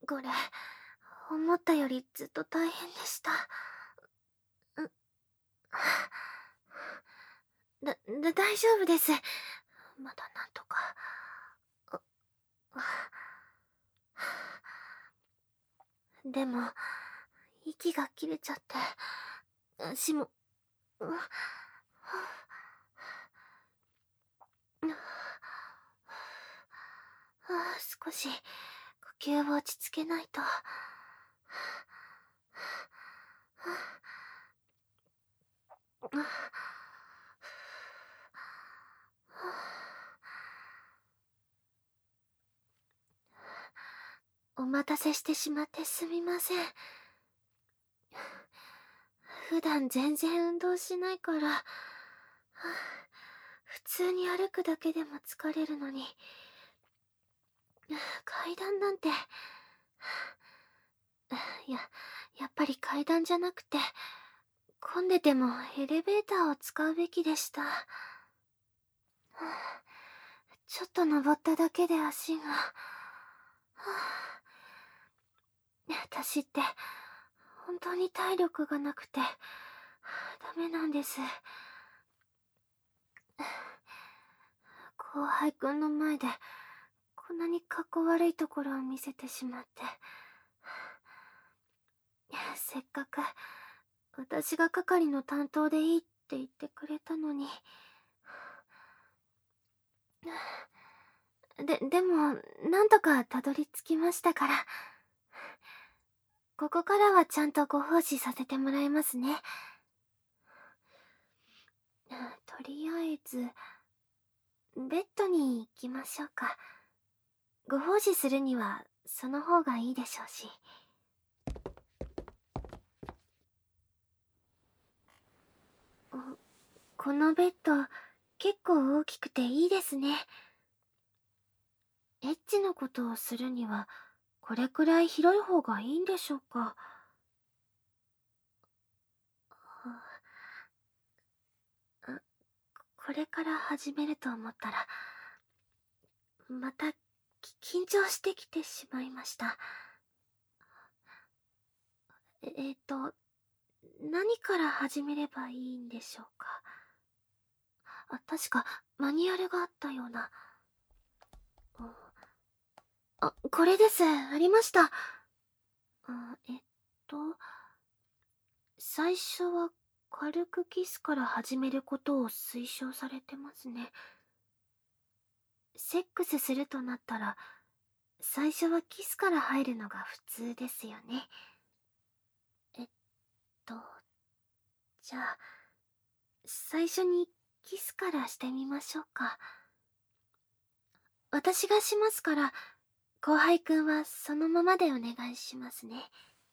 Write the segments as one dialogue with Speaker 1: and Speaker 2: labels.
Speaker 1: これ、思ったよりずっと大変でした。う大丈夫です。まだなんとか。でも、息が切れちゃって、足も、少し呼吸を落ち着けないと。お待たせしてしまってすみません。普段全然運動しないから、普通に歩くだけでも疲れるのに、階段なんて、やっぱり階段じゃなくて、混んでてもエレベーターを使うべきでした。ちょっと登っただけで足が。私って本当に体力がなくてダメなんです。後輩くんの前でこんなにかっこ悪いところを見せてしまって、せっかく私が係の担当でいいって言ってくれたのに。でもなんとかたどり着きましたから、ここからはちゃんとご奉仕させてもらいますね。とりあえずベッドに行きましょうか。ご奉仕するにはその方がいいでしょうし。このベッド結構大きくていいですね。エッチなことをするにはこれくらい広い方がいいんでしょうか。これから始めると思ったらまた緊張してきてしまいました。何から始めればいいんでしょうか。確かマニュアルがあったような。これです。ありました。えっと、最初は軽くキスから始めることを推奨されてますね。セックスするとなったら、最初はキスから入るのが普通ですよね。えっと、じゃあ、最初にキスからしてみましょうか。私がしますから、後輩くんはそのままでお願いしますね。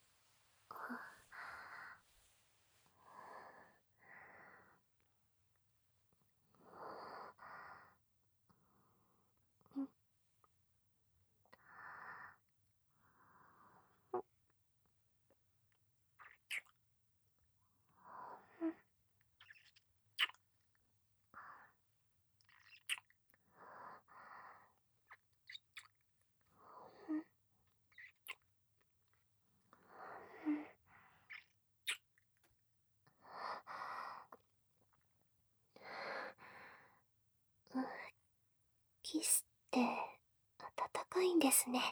Speaker 1: キスって温かいんですね。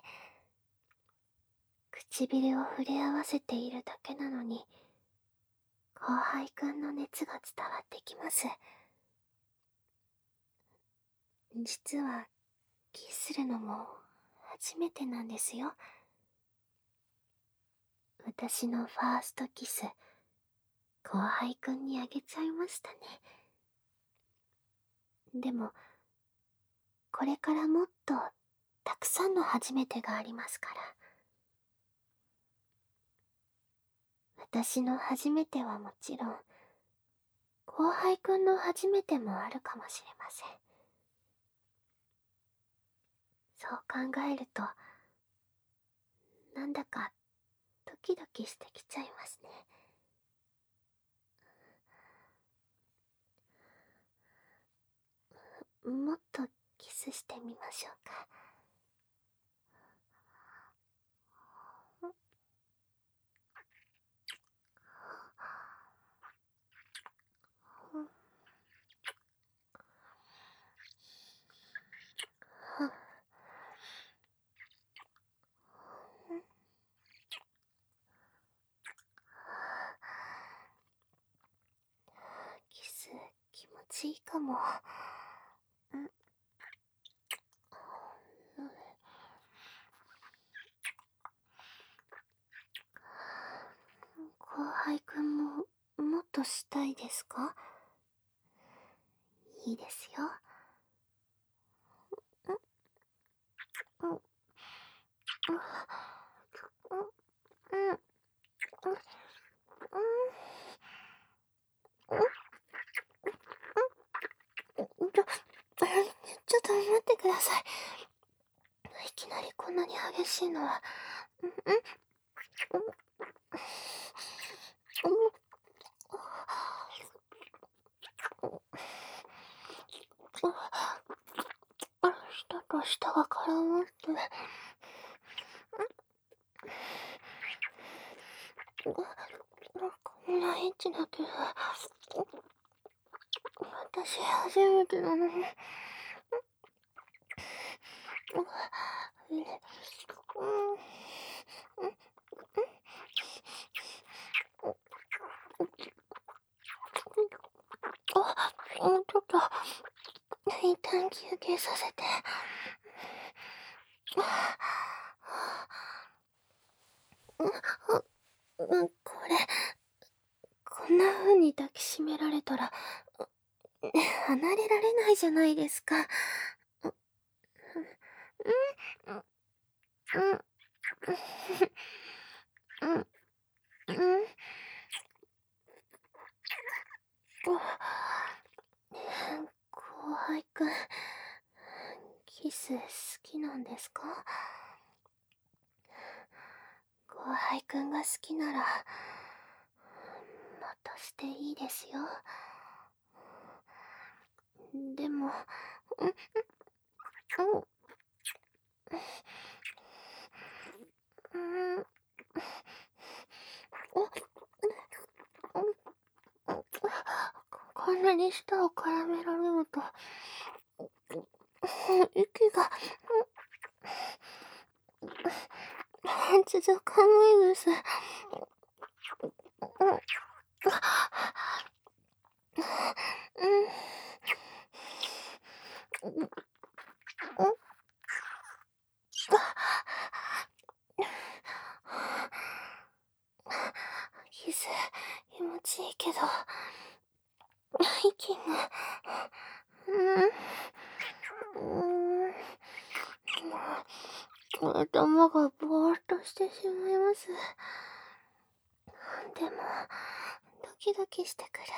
Speaker 1: 唇を触れ合わせているだけなのに、後輩くんの熱が伝わってきます。実はキスするのも初めてなんですよ。私のファーストキス、後輩くんにあげちゃいましたね。でもこれからもっとたくさんの初めてがありますから。私の初めてはもちろん、後輩くんの初めてもあるかもしれません。そう考えると、なんだかドキドキしてきちゃいますね。もっとキスしてみましょうか。 しいかも。後輩くんももっとしたいですか？いいですよ。うん、うん、うん、うん、うん、ちょっと待ってください。いきなりこんなに激しいのは。うん、うん、舌と舌が絡まって。こんなエッチな気が。私初めてなのに。ちょっと、一旦休憩させて。これ、こんな風に抱きしめられたら、離れられないじゃないですか。うん、うん、うん、うん、うん。後輩くん、キス好きなんですか？後輩くんが好きなら、またしていいですよ。でも、うん、うん、うん、うん、こんなに舌を絡められると、息が、続かないです。キス気持ちいいけど、息が、頭がぼーっとしてしまいます。でも、ドキドキしてくる。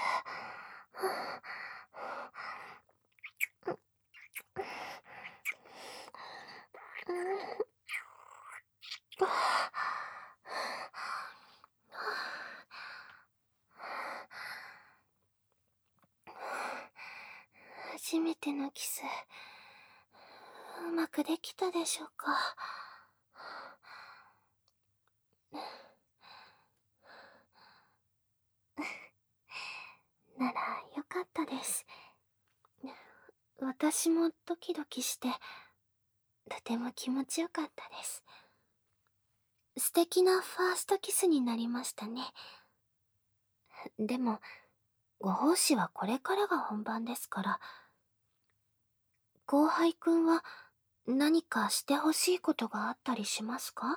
Speaker 1: 初めてのキス、うまくできたでしょうか？ならよかったです。私もドキドキして、とても気持ちよかったです。素敵なファーストキスになりましたね。でも、ご奉仕はこれからが本番ですから、後輩くんは何かしてほしいことがあったりしますか？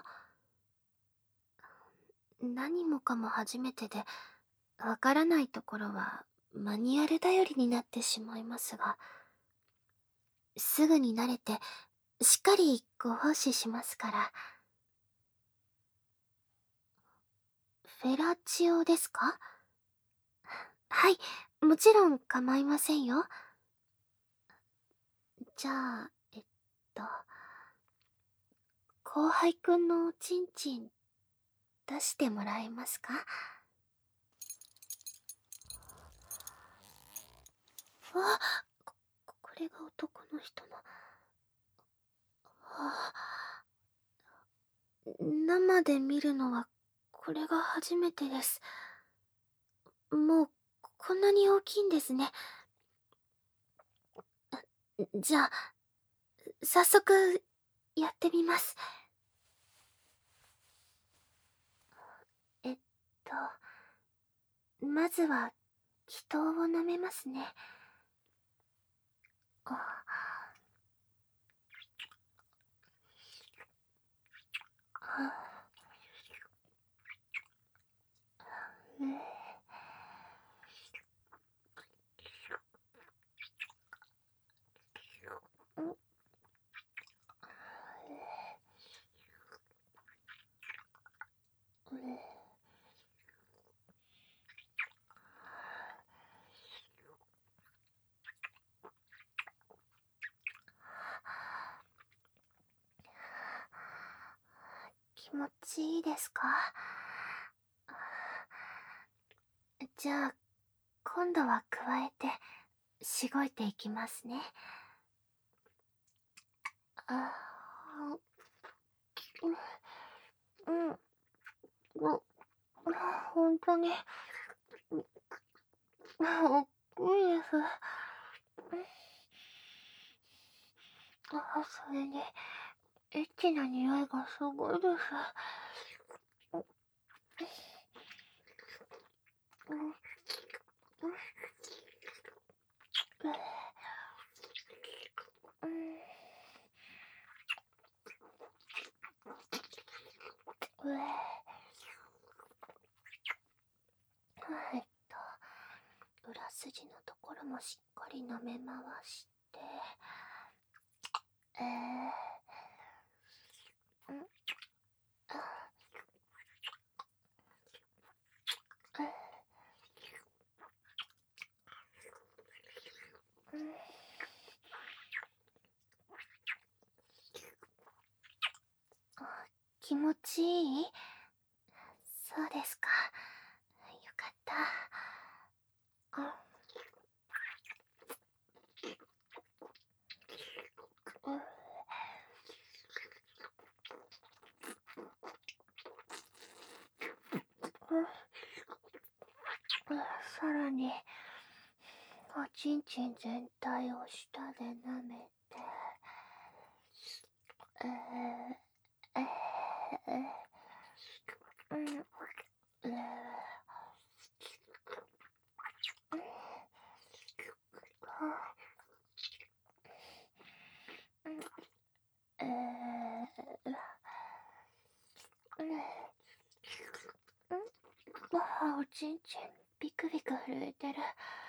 Speaker 1: 何もかも初めてで、わからないところはマニュアル頼りになってしまいますが、すぐに慣れて、しっかりご奉仕しますから。フェラチオですか？はい、もちろん構いませんよ。じゃあ、後輩くんのおちんちん出してもらえますか？あ、これが男の人の。あ、生で見るのはこれが初めてです。もうこんなに大きいんですね。じゃあ、早速やってみます。えっまずは気筒を舐めますね。 気持ちいいですか？じゃあ、今度は加えて、しごいていきますね。あうん、うん、ほんとに、おっくいです。それに、エッチな匂いがすごいです。うん、うん、えっ裏筋のところもしっかり舐め回して、うん、うん、気持ちいい？そうですか。よかった。うん、さらに、おちんちん全体を舌で舐めて、えー、えうん、おちんちんビクビク震えてる。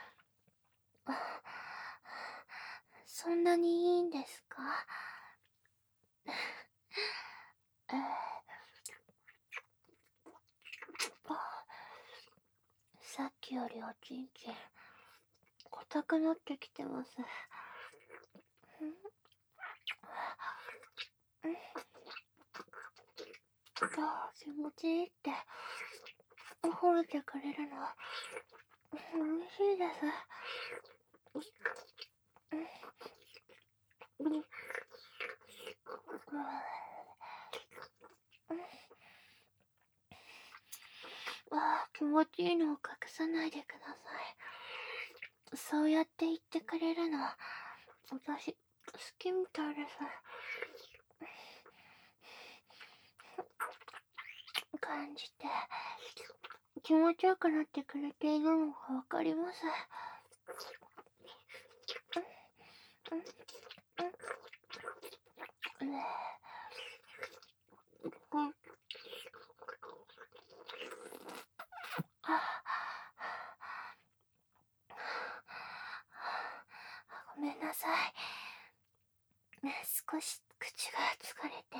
Speaker 1: そんなにいいんですか？えさっきよりおちんちん硬くなってきてます。気持ちいいって褒めてくれるの嬉しいです。気持ちいいのを隠さないでください。そうやって言ってくれるの私好きみたいです。感じて気持ちよくなってくれているのがわかります。ごめんなさい。少し口が疲れて。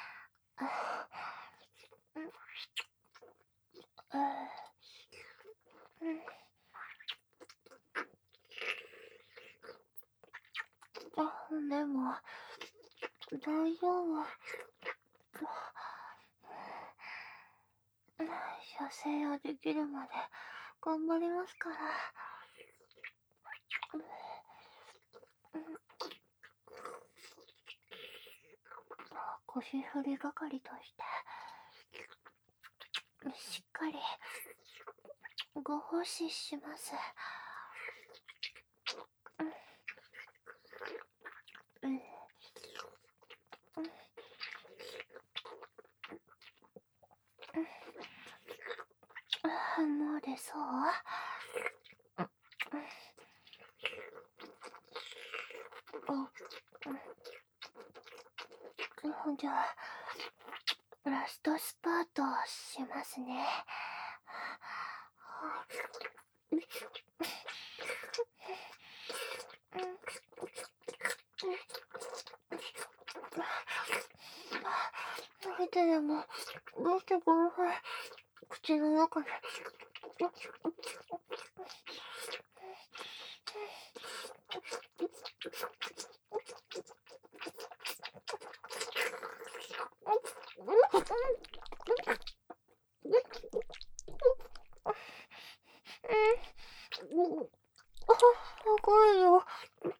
Speaker 1: でも大丈夫。射精をできるまで頑張りますから。腰振り係としてしっかりご奉仕します。もう出そう？ じゃあ、ラストスパートしますね。食べてでも、どうしてこの辺、口の中で。すごいよ。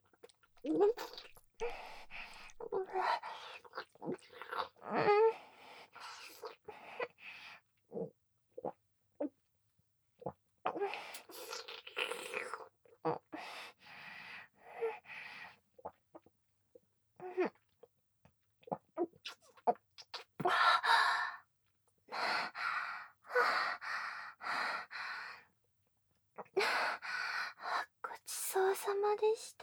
Speaker 1: ごちそうさまでした。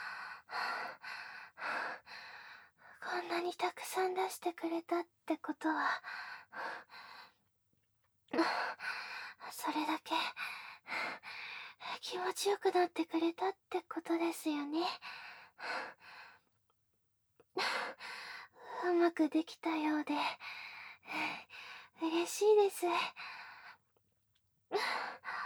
Speaker 1: こんなにたくさん出してくれたってことは、それだけ気持ちよくなってくれたってことですよね。うまくできたようで嬉しいです。